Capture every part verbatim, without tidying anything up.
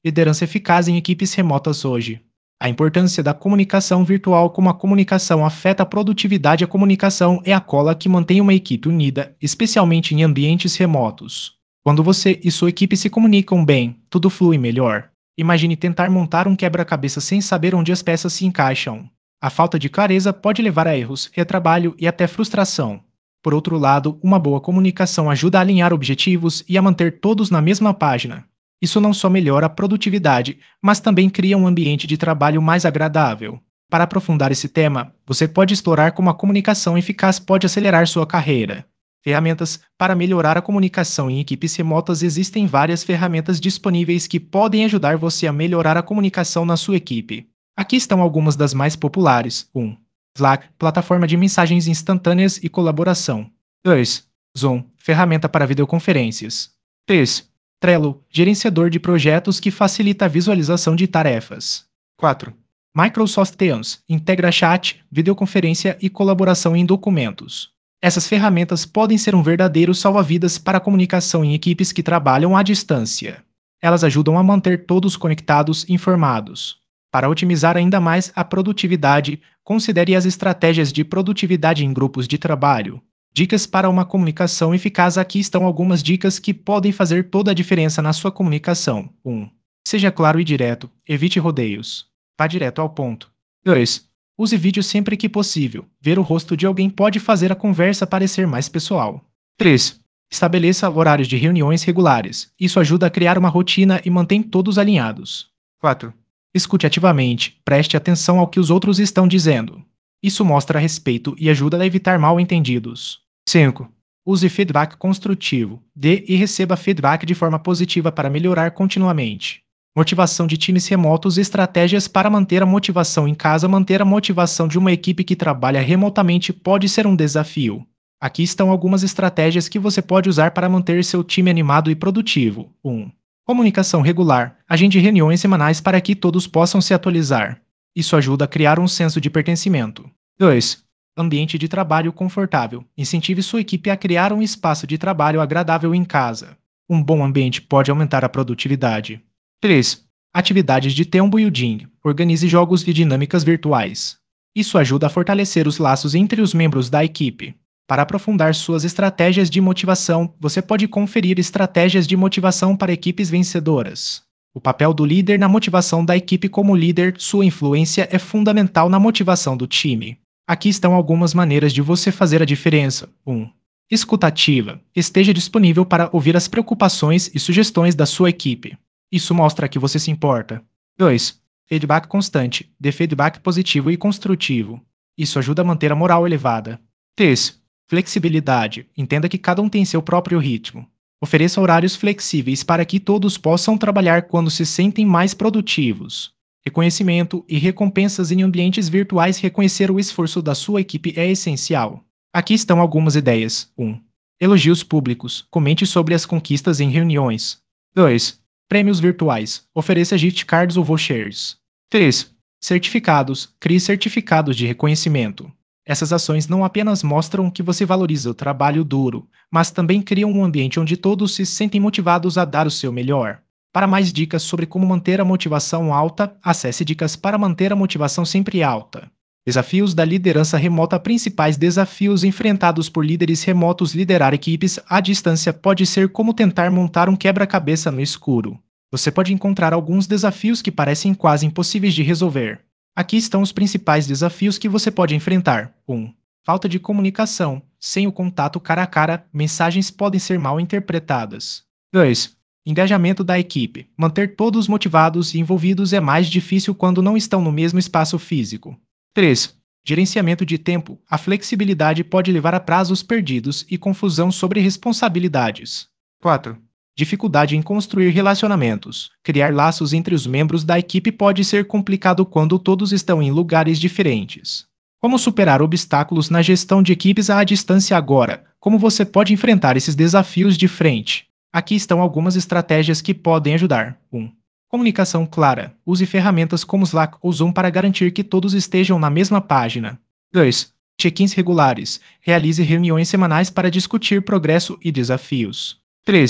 Liderança eficaz em equipes remotas hoje. A importância da comunicação virtual. Como a comunicação afeta a produtividade, a comunicação é a cola que mantém uma equipe unida, especialmente em ambientes remotos. Quando você e sua equipe se comunicam bem, tudo flui melhor. Imagine tentar montar um quebra-cabeça sem saber onde as peças se encaixam. A falta de clareza pode levar a erros, retrabalho e até frustração. Por outro lado, uma boa comunicação ajuda a alinhar objetivos e a manter todos na mesma página. Isso não só melhora a produtividade, mas também cria um ambiente de trabalho mais agradável. Para aprofundar esse tema, você pode explorar como a comunicação eficaz pode acelerar sua carreira. Ferramentas. Para melhorar a comunicação em equipes remotas, existem várias ferramentas disponíveis que podem ajudar você a melhorar a comunicação na sua equipe. Aqui estão algumas das mais populares. um. Slack, plataforma de mensagens instantâneas e colaboração. dois. Zoom, ferramenta para videoconferências. três. Trello, gerenciador de projetos que facilita a visualização de tarefas. quatro. Microsoft Teams, integra chat, videoconferência e colaboração em documentos. Essas ferramentas podem ser um verdadeiro salva-vidas para a comunicação em equipes que trabalham à distância. Elas ajudam a manter todos conectados e informados. Para otimizar ainda mais a produtividade, considere as estratégias de produtividade em grupos de trabalho. Dicas para uma comunicação eficaz. Aqui estão algumas dicas que podem fazer toda a diferença na sua comunicação. um. Seja claro e direto. Evite rodeios. Vá direto ao ponto. dois. Use vídeo sempre que possível. Ver o rosto de alguém pode fazer a conversa parecer mais pessoal. três. Estabeleça horários de reuniões regulares. Isso ajuda a criar uma rotina e mantém todos alinhados. quatro. Escute ativamente. Preste atenção ao que os outros estão dizendo. Isso mostra respeito e ajuda a evitar mal-entendidos. cinco. Use feedback construtivo. Dê e receba feedback de forma positiva para melhorar continuamente. Motivação de times remotos. Estratégias para manter a motivação em casa. Manter a motivação de uma equipe que trabalha remotamente pode ser um desafio. Aqui estão algumas estratégias que você pode usar para manter seu time animado e produtivo. um. Comunicação regular. Agende reuniões semanais para que todos possam se atualizar. Isso ajuda a criar um senso de pertencimento. dois. Ambiente de trabalho confortável. Incentive sua equipe a criar um espaço de trabalho agradável em casa. Um bom ambiente pode aumentar a produtividade. três. Atividades de team building. Organize jogos e dinâmicas virtuais. Isso ajuda a fortalecer os laços entre os membros da equipe. Para aprofundar suas estratégias de motivação, você pode conferir estratégias de motivação para equipes vencedoras. O papel do líder na motivação da equipe. Como líder, sua influência é fundamental na motivação do time. Aqui estão algumas maneiras de você fazer a diferença. um. Escuta ativa. Esteja disponível para ouvir as preocupações e sugestões da sua equipe. Isso mostra que você se importa. dois. Feedback constante. Dê feedback positivo e construtivo. Isso ajuda a manter a moral elevada. três. Flexibilidade. Entenda que cada um tem seu próprio ritmo. Ofereça horários flexíveis para que todos possam trabalhar quando se sentem mais produtivos. Reconhecimento e recompensas em ambientes virtuais. Reconhecer o esforço da sua equipe é essencial. Aqui estão algumas ideias. um. Elogios públicos. Comente sobre as conquistas em reuniões. dois. Prêmios virtuais. Ofereça gift cards ou vouchers. três. Certificados. Crie certificados de reconhecimento. Essas ações não apenas mostram que você valoriza o trabalho duro, mas também criam um ambiente onde todos se sentem motivados a dar o seu melhor. Para mais dicas sobre como manter a motivação alta, acesse Dicas para manter a motivação sempre alta. Desafios da liderança remota. Principais desafios enfrentados por líderes remotos. Liderar equipes à distância pode ser como tentar montar um quebra-cabeça no escuro. Você pode encontrar alguns desafios que parecem quase impossíveis de resolver. Aqui estão os principais desafios que você pode enfrentar. um. Falta de comunicação. Sem o contato cara a cara, mensagens podem ser mal interpretadas. dois. Engajamento da equipe. Manter todos motivados e envolvidos é mais difícil quando não estão no mesmo espaço físico. três. Gerenciamento de tempo. A flexibilidade pode levar a prazos perdidos e confusão sobre responsabilidades. quatro. Dificuldade em construir relacionamentos. Criar laços entre os membros da equipe pode ser complicado quando todos estão em lugares diferentes. Como superar obstáculos na gestão de equipes à distância agora? Como você pode enfrentar esses desafios de frente? Aqui estão algumas estratégias que podem ajudar. um. Comunicação clara. Use ferramentas como Slack ou Zoom para garantir que todos estejam na mesma página. dois. Check-ins regulares. Realize reuniões semanais para discutir progresso e desafios. três.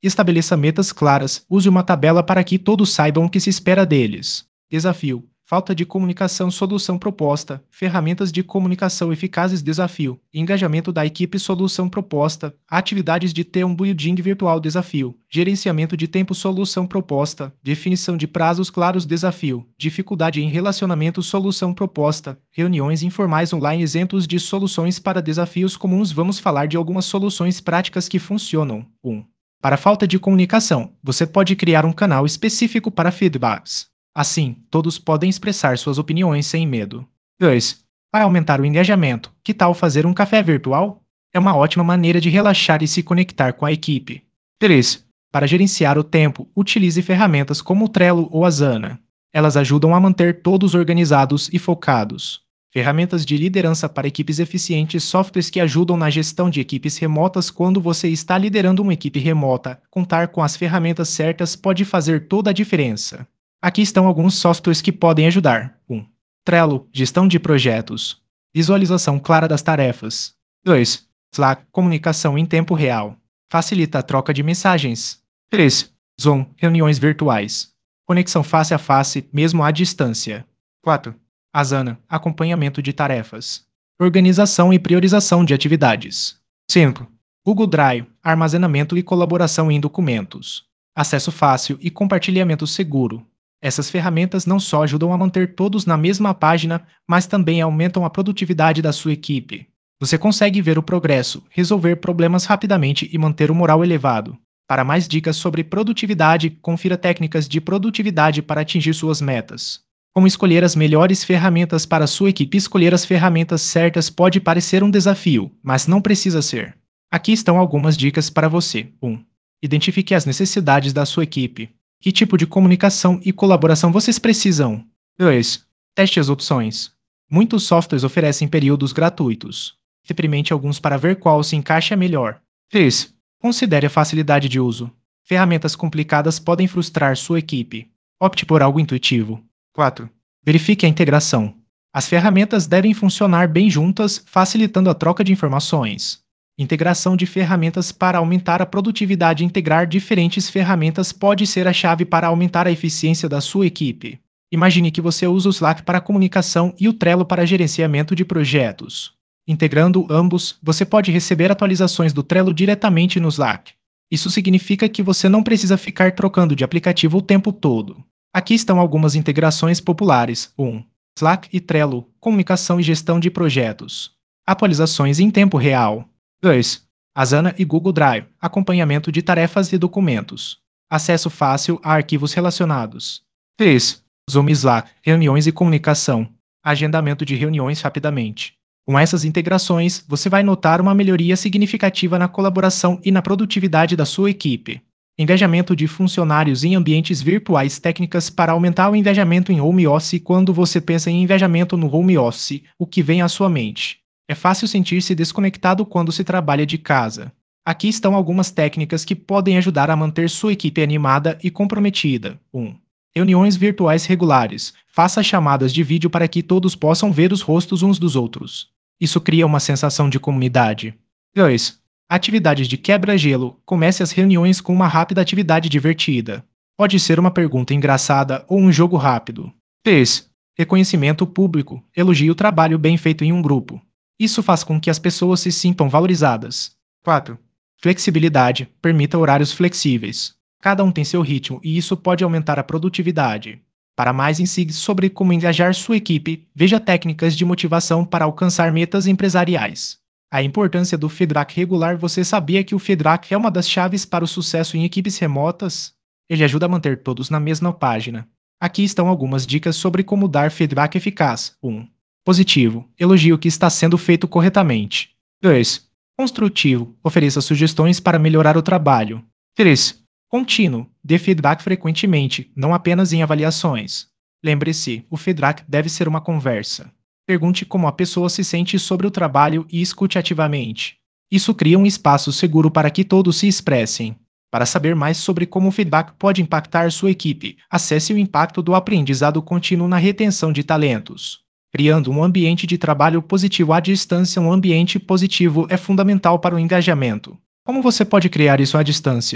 Estabeleça metas claras, use uma tabela para que todos saibam o que se espera deles. Desafio: falta de comunicação, solução proposta, ferramentas de comunicação eficazes, desafio, engajamento da equipe, solução proposta, atividades de team building virtual, desafio, gerenciamento de tempo, solução proposta, definição de prazos claros, desafio, dificuldade em relacionamento, solução proposta, reuniões informais online, exemplos de soluções para desafios comuns. Vamos falar de algumas soluções práticas que funcionam. um. Para falta de comunicação, você pode criar um canal específico para feedbacks. Assim, todos podem expressar suas opiniões sem medo. dois. Para aumentar o engajamento, que tal fazer um café virtual? É uma ótima maneira de relaxar e se conectar com a equipe. três. Para gerenciar o tempo, utilize ferramentas como o Trello ou Asana. Elas ajudam a manter todos organizados e focados. Ferramentas de liderança para equipes eficientes, softwares que ajudam na gestão de equipes remotas. Quando você está liderando uma equipe remota, contar com as ferramentas certas pode fazer toda a diferença. Aqui estão alguns softwares que podem ajudar. um. Trello, gestão de projetos. Visualização clara das tarefas. dois. Slack, comunicação em tempo real. Facilita a troca de mensagens. três. Zoom, reuniões virtuais. Conexão face a face, mesmo à distância. quatro. Asana, acompanhamento de tarefas. Organização e priorização de atividades. cinco. Google Drive, armazenamento e colaboração em documentos. Acesso fácil e compartilhamento seguro. Essas ferramentas não só ajudam a manter todos na mesma página, mas também aumentam a produtividade da sua equipe. Você consegue ver o progresso, resolver problemas rapidamente e manter o moral elevado. Para mais dicas sobre produtividade, confira técnicas de produtividade para atingir suas metas. Como escolher as melhores ferramentas para a sua equipe? Escolher as ferramentas certas pode parecer um desafio, mas não precisa ser. Aqui estão algumas dicas para você. um. Identifique as necessidades da sua equipe. Que tipo de comunicação e colaboração vocês precisam? dois. Teste as opções. Muitos softwares oferecem períodos gratuitos. Experimente alguns para ver qual se encaixa melhor. três. Considere a facilidade de uso. Ferramentas complicadas podem frustrar sua equipe. Opte por algo intuitivo. quatro. Verifique a integração. As ferramentas devem funcionar bem juntas, facilitando a troca de informações. Integração de ferramentas para aumentar a produtividade. Integrar diferentes ferramentas pode ser a chave para aumentar a eficiência da sua equipe. Imagine que você usa o Slack para comunicação e o Trello para gerenciamento de projetos. Integrando ambos, você pode receber atualizações do Trello diretamente no Slack. Isso significa que você não precisa ficar trocando de aplicativo o tempo todo. Aqui estão algumas integrações populares. um. Slack e Trello, comunicação e gestão de projetos. Atualizações em tempo real. dois. Asana e Google Drive, acompanhamento de tarefas e documentos. Acesso fácil a arquivos relacionados. três. Zoom e Slack, reuniões e comunicação. Agendamento de reuniões rapidamente. Com essas integrações, você vai notar uma melhoria significativa na colaboração e na produtividade da sua equipe. Engajamento de funcionários em ambientes virtuais. Técnicas para aumentar o engajamento em home office. Quando você pensa em engajamento no home office, o que vem à sua mente? É fácil sentir-se desconectado quando se trabalha de casa. Aqui estão algumas técnicas que podem ajudar a manter sua equipe animada e comprometida. um. Reuniões virtuais regulares. Faça chamadas de vídeo para que todos possam ver os rostos uns dos outros. Isso cria uma sensação de comunidade. dois. Atividades de quebra-gelo. Comece as reuniões com uma rápida atividade divertida. Pode ser uma pergunta engraçada ou um jogo rápido. três. Reconhecimento público. Elogie o trabalho bem feito em um grupo. Isso faz com que as pessoas se sintam valorizadas. quatro. Flexibilidade. Permita horários flexíveis. Cada um tem seu ritmo e isso pode aumentar a produtividade. Para mais insights sobre como engajar sua equipe, veja técnicas de motivação para alcançar metas empresariais. A importância do feedback regular. Você sabia que o feedback é uma das chaves para o sucesso em equipes remotas? Ele ajuda a manter todos na mesma página. Aqui estão algumas dicas sobre como dar feedback eficaz. um. Positivo. Elogie o que está sendo feito corretamente. dois. Construtivo. Ofereça sugestões para melhorar o trabalho. três. Contínuo. Dê feedback frequentemente, não apenas em avaliações. Lembre-se, o feedback deve ser uma conversa. Pergunte como a pessoa se sente sobre o trabalho e escute ativamente. Isso cria um espaço seguro para que todos se expressem. Para saber mais sobre como o feedback pode impactar sua equipe, acesse o impacto do aprendizado contínuo na retenção de talentos. Criando um ambiente de trabalho positivo à distância. Um ambiente positivo é fundamental para o engajamento. Como você pode criar isso à distância?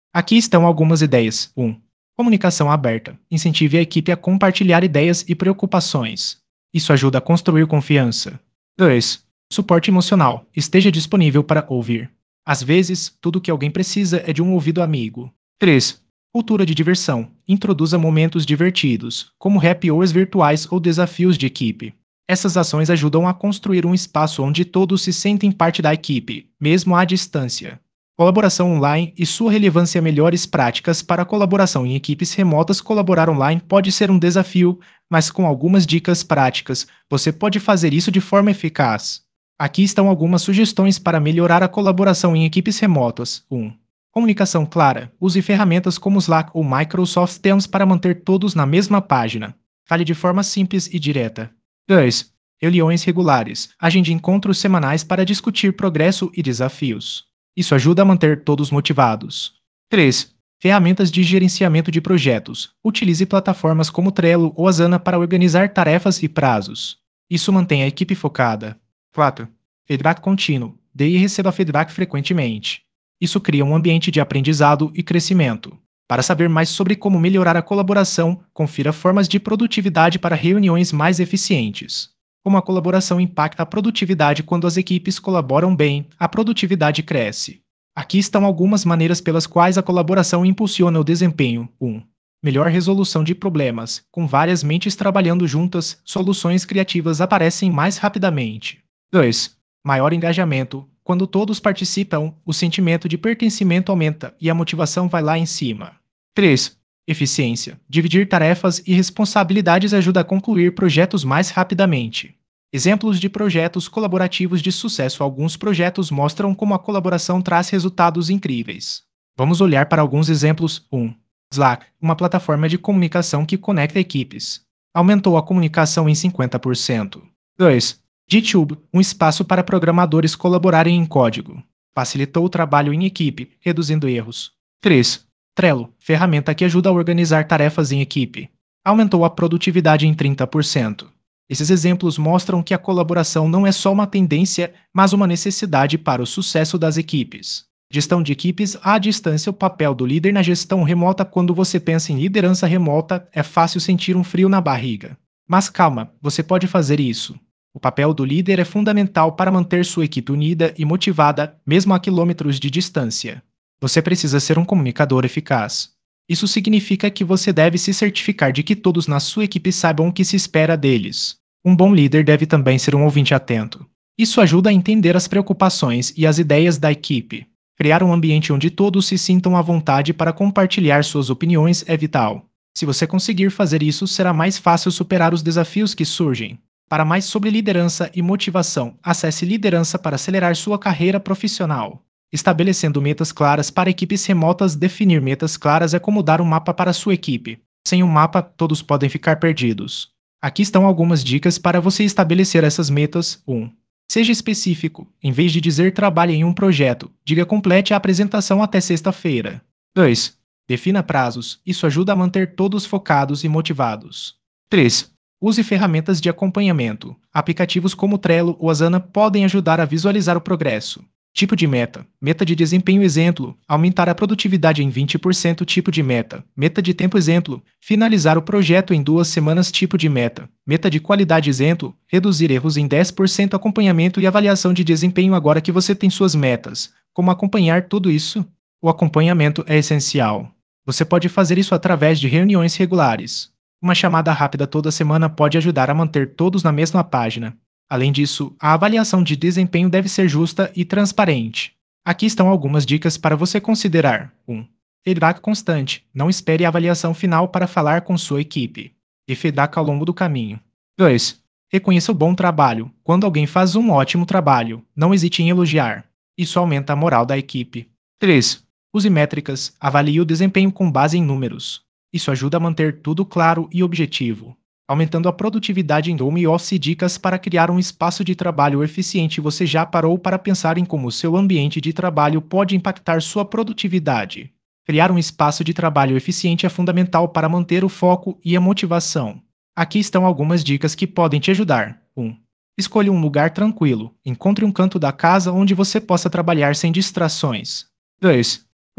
Aqui estão algumas ideias. um. Comunicação aberta. Incentive a equipe a compartilhar ideias e preocupações. Isso ajuda a construir confiança. dois. Suporte emocional. Esteja disponível para ouvir. Às vezes, tudo o que alguém precisa é de um ouvido amigo. três. Cultura de diversão. Introduza momentos divertidos, como happy hours virtuais ou desafios de equipe. Essas ações ajudam a construir um espaço onde todos se sentem parte da equipe, mesmo à distância. Colaboração online e sua relevância. Melhores práticas para a colaboração em equipes remotas. Colaborar online pode ser um desafio, mas com algumas dicas práticas, você pode fazer isso de forma eficaz. Aqui estão algumas sugestões para melhorar a colaboração em equipes remotas. um. Comunicação clara. Use ferramentas como Slack ou Microsoft Teams para manter todos na mesma página. Fale de forma simples e direta. dois. Reuniões regulares. Agende encontros semanais para discutir progresso e desafios. Isso ajuda a manter todos motivados. três. Ferramentas de gerenciamento de projetos. Utilize plataformas como Trello ou Asana para organizar tarefas e prazos. Isso mantém a equipe focada. quatro. Feedback contínuo. Dê e receba feedback frequentemente. Isso cria um ambiente de aprendizado e crescimento. Para saber mais sobre como melhorar a colaboração, confira formas de produtividade para reuniões mais eficientes. Como a colaboração impacta a produtividade. Quando as equipes colaboram bem, a produtividade cresce. Aqui estão algumas maneiras pelas quais a colaboração impulsiona o desempenho. um. Melhor resolução de problemas. Com várias mentes trabalhando juntas, soluções criativas aparecem mais rapidamente. dois. Maior engajamento. Quando todos participam, o sentimento de pertencimento aumenta e a motivação vai lá em cima. três. Eficiência. Dividir tarefas e responsabilidades ajuda a concluir projetos mais rapidamente. Exemplos de projetos colaborativos de sucesso. Alguns projetos mostram como a colaboração traz resultados incríveis. Vamos olhar para alguns exemplos. um. Slack, uma plataforma de comunicação que conecta equipes. Aumentou a comunicação em cinquenta por cento. dois. GitHub, um espaço para programadores colaborarem em código. Facilitou o trabalho em equipe, reduzindo erros. três. Trello, ferramenta que ajuda a organizar tarefas em equipe. Aumentou a produtividade em trinta por cento. Esses exemplos mostram que a colaboração não é só uma tendência, mas uma necessidade para o sucesso das equipes. Gestão de equipes à distância. O papel do líder na gestão remota. Quando você pensa em liderança remota, é fácil sentir um frio na barriga. Mas calma, você pode fazer isso. O papel do líder é fundamental para manter sua equipe unida e motivada, mesmo a quilômetros de distância. Você precisa ser um comunicador eficaz. Isso significa que você deve se certificar de que todos na sua equipe saibam o que se espera deles. Um bom líder deve também ser um ouvinte atento. Isso ajuda a entender as preocupações e as ideias da equipe. Criar um ambiente onde todos se sintam à vontade para compartilhar suas opiniões é vital. Se você conseguir fazer isso, será mais fácil superar os desafios que surgem. Para mais sobre liderança e motivação, acesse Liderança para acelerar sua carreira profissional. Estabelecendo metas claras para equipes remotas. Definir metas claras é como dar um mapa para sua equipe. Sem um mapa, todos podem ficar perdidos. Aqui estão algumas dicas para você estabelecer essas metas. um. Seja específico. Em vez de dizer trabalhe em um projeto, diga complete a apresentação até sexta-feira. dois. Defina prazos. Isso ajuda a manter todos focados e motivados. três. Use ferramentas de acompanhamento. Aplicativos como Trello ou Asana podem ajudar a visualizar o progresso. Tipo de meta. Meta de desempenho. Exemplo: aumentar a produtividade em vinte por cento. Tipo de meta. Meta de tempo. Exemplo: finalizar o projeto em duas semanas. Tipo de meta. Meta de qualidade. Exemplo: reduzir erros em dez por cento. Acompanhamento e avaliação de desempenho. Agora que você tem suas metas, como acompanhar tudo isso? O acompanhamento é essencial. Você pode fazer isso através de reuniões regulares. Uma chamada rápida toda semana pode ajudar a manter todos na mesma página. Além disso, a avaliação de desempenho deve ser justa e transparente. Aqui estão algumas dicas para você considerar. um. Feedback constante. Não espere a avaliação final para falar com sua equipe. Dê feedback ao longo do caminho. dois. Reconheça o bom trabalho. Quando alguém faz um ótimo trabalho, não hesite em elogiar. Isso aumenta a moral da equipe. três. Use métricas. Avalie o desempenho com base em números. Isso ajuda a manter tudo claro e objetivo. Aumentando a produtividade em home office. Dicas para criar um espaço de trabalho eficiente. Você já parou para pensar em como o seu ambiente de trabalho pode impactar sua produtividade? Criar um espaço de trabalho eficiente é fundamental para manter o foco e a motivação. Aqui estão algumas dicas que podem te ajudar. um. Escolha um lugar tranquilo. Encontre um canto da casa onde você possa trabalhar sem distrações. dois.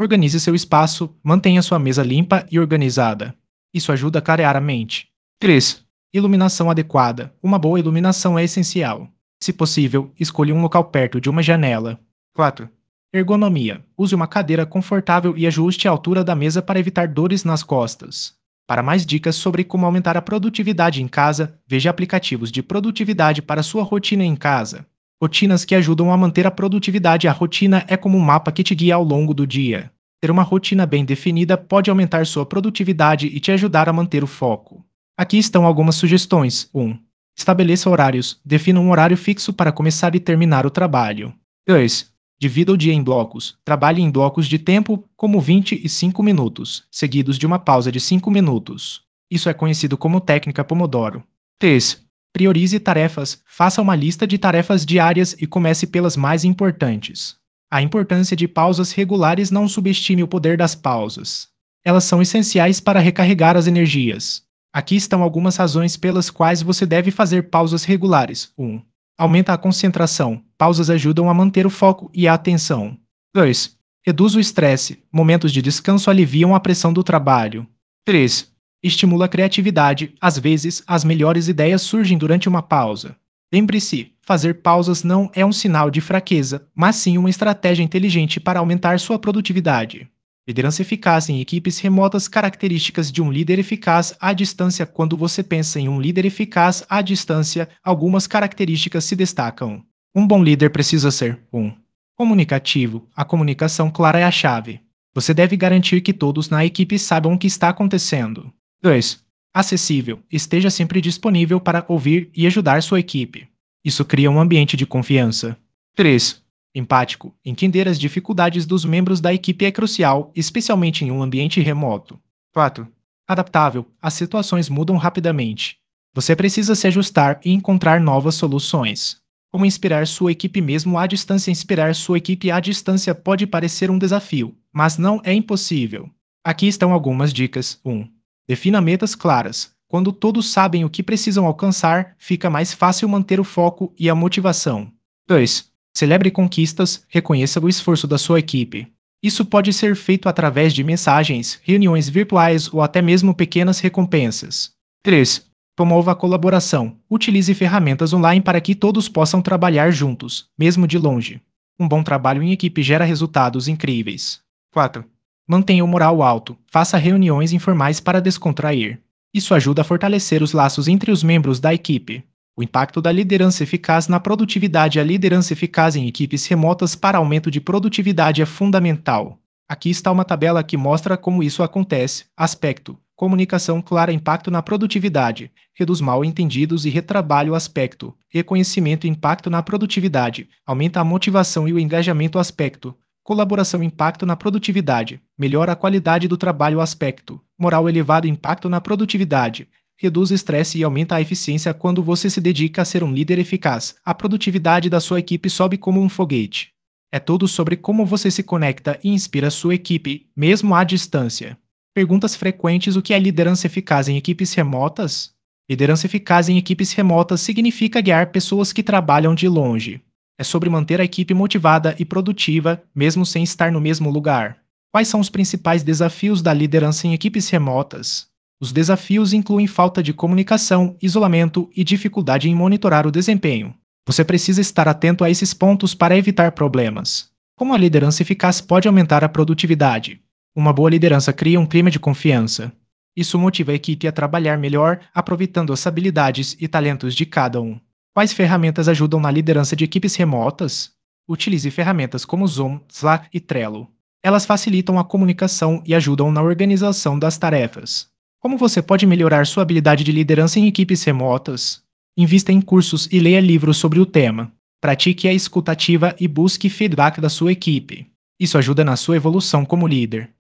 Organize seu espaço, mantenha sua mesa limpa e organizada. Isso ajuda a clarear a mente. três. Iluminação adequada. Uma boa iluminação é essencial. Se possível, escolha um local perto de uma janela. quatro. Ergonomia. Use uma cadeira confortável e ajuste a altura da mesa para evitar dores nas costas. Para mais dicas sobre como aumentar a produtividade em casa, veja aplicativos de produtividade para sua rotina em casa. Rotinas que ajudam a manter a produtividade. A rotina é como um mapa que te guia ao longo do dia. Ter uma rotina bem definida pode aumentar sua produtividade e te ajudar a manter o foco. Aqui estão algumas sugestões. um. Estabeleça horários. Defina um horário fixo para começar e terminar o trabalho. dois. Divida o dia em blocos. Trabalhe em blocos de tempo, como vinte e cinco minutos, seguidos de uma pausa de cinco minutos. Isso é conhecido como técnica Pomodoro. três. Priorize tarefas. Faça uma lista de tarefas diárias e comece pelas mais importantes. A importância de pausas regulares. Não subestime o poder das pausas. Elas são essenciais para recarregar as energias. Aqui estão algumas razões pelas quais você deve fazer pausas regulares. um. Aumenta a concentração. Pausas ajudam a manter o foco e a atenção. dois. Reduz o estresse. Momentos de descanso aliviam a pressão do trabalho. três. Estimula a criatividade. Às vezes, as melhores ideias surgem durante uma pausa. Lembre-se, fazer pausas não é um sinal de fraqueza, mas sim uma estratégia inteligente para aumentar sua produtividade. Liderança eficaz em equipes remotas. Características de um líder eficaz à distância. Quando você pensa em um líder eficaz à distância, algumas características se destacam. Um bom líder precisa ser um. Comunicativo. A comunicação clara é a chave. Você deve garantir que todos na equipe saibam o que está acontecendo. dois. Acessível. Esteja sempre disponível para ouvir e ajudar sua equipe. Isso cria um ambiente de confiança. três. Empático. Entender as dificuldades dos membros da equipe é crucial, especialmente em um ambiente remoto. quatro. Adaptável. As situações mudam rapidamente. Você precisa se ajustar e encontrar novas soluções. Como inspirar sua equipe mesmo à distância? Inspirar sua equipe à distância pode parecer um desafio, mas não é impossível. Aqui estão algumas dicas. um. Defina metas claras. Quando todos sabem o que precisam alcançar, fica mais fácil manter o foco e a motivação. dois. Celebre conquistas, reconheça o esforço da sua equipe. Isso pode ser feito através de mensagens, reuniões virtuais ou até mesmo pequenas recompensas. três. Promova a colaboração. Utilize ferramentas online para que todos possam trabalhar juntos, mesmo de longe. Um bom trabalho em equipe gera resultados incríveis. quatro. Mantenha o moral alto. Faça reuniões informais para descontrair. Isso ajuda a fortalecer os laços entre os membros da equipe. O impacto da liderança eficaz na produtividade. A liderança eficaz em equipes remotas para aumento de produtividade é fundamental. Aqui está uma tabela que mostra como isso acontece. Aspecto: comunicação clara. Impacto na produtividade. Reduz mal-entendidos e retrabalho. Aspecto: reconhecimento. Impacto na produtividade. Aumenta a motivação e o engajamento. Aspecto: colaboração. Impacto na produtividade. Melhora a qualidade do trabalho. Aspecto: moral elevado. Impacto na produtividade. Reduz o estresse e aumenta a eficiência. Quando você se dedica a ser um líder eficaz, a produtividade da sua equipe sobe como um foguete. É tudo sobre como você se conecta e inspira sua equipe, mesmo à distância. Perguntas frequentes: o que é liderança eficaz em equipes remotas? Liderança eficaz em equipes remotas significa guiar pessoas que trabalham de longe. É sobre manter a equipe motivada e produtiva, mesmo sem estar no mesmo lugar. Quais são os principais desafios da liderança em equipes remotas? Os desafios incluem falta de comunicação, isolamento e dificuldade em monitorar o desempenho. Você precisa estar atento a esses pontos para evitar problemas. Como a liderança eficaz pode aumentar a produtividade? Uma boa liderança cria um clima de confiança. Isso motiva a equipe a trabalhar melhor, aproveitando as habilidades e talentos de cada um. Quais ferramentas ajudam na liderança de equipes remotas? Utilize ferramentas como Zoom, Slack e Trello. Elas facilitam a comunicação e ajudam na organização das tarefas. Como você pode melhorar sua habilidade de liderança em equipes remotas? Invista em cursos e leia livros sobre o tema. Pratique a escuta ativa e busque feedback da sua equipe. Isso ajuda na sua evolução como líder.